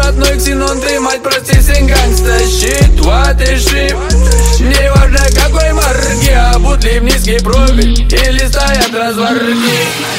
родной ксенон, ты, мать, прости, сын гангста. Щит, what is shit. Не важно какой марки, а будли в низкий профиль или стоят разварки.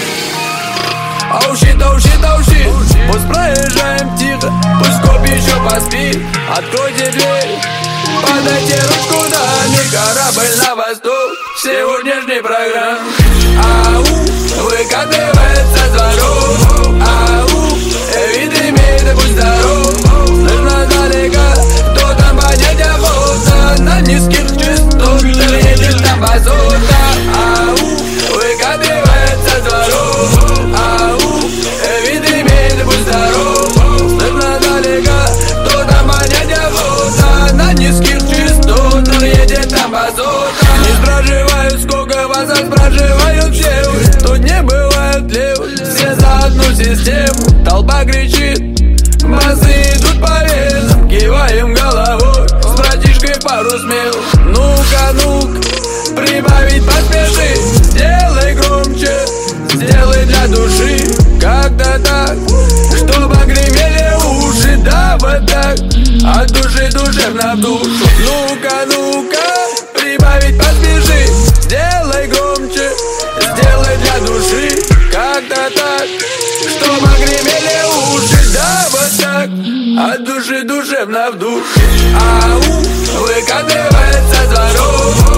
Оу щит, оу щит, оу щит. Пусть проезжаем тихо, пусть коп еще поспит. Откройте дверь, подайте ручку, да не корабль на восток сегодняшней программы. Ау, выкатывает со дворов. Ау, вид имеет, будь здоров. Слышно далеко, кто там поднять охота. На низких частотах едет там базота. Ау, выкатывает со дворов. Ау, вид имеет, будь здоров. Слышно далеко, кто там поднять охота. На низких частотах едет там базота. Не спрашивают, сколько вас, а спрашивают все. Тут не бывает лев, все за одну систему. Толпа кричит, басы идут по венам. Киваем головой, с братишкой пару смел. Ну-ка, ну-ка, прибавить поспеши. Сделай громче, сделай для души. Как-то так, чтобы гремели уши. Да вот так, от души душевно в душу. Ну-ка, ну-ка, прибавить поспеши. Сделай громче, сделай для души. Как-то так, чтобы гремели уши. Да вот так, от души душевно в душу. Ау, выкатывает со дворов.